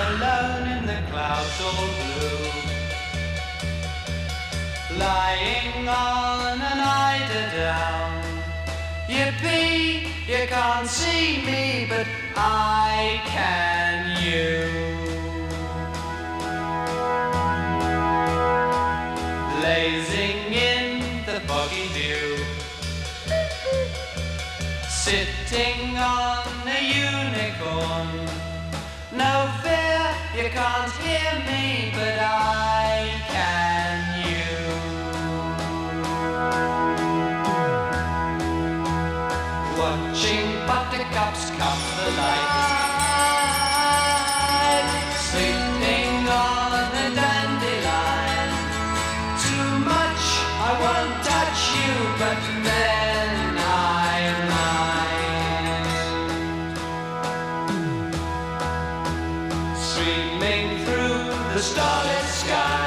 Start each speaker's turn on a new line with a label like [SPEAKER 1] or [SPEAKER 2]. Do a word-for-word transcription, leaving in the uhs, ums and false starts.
[SPEAKER 1] alone in the clouds all blue, lying on an eider down. Yippee, you can't see me, but I can you. Blazing in the foggy dew, sitting on a unicorn. No fear, you can't hear me, but I can you. Watching buttercups cuff the light, sleeping on a dandelion. Too much, I won't touch you, but then I might. Streaming through the starlit sky,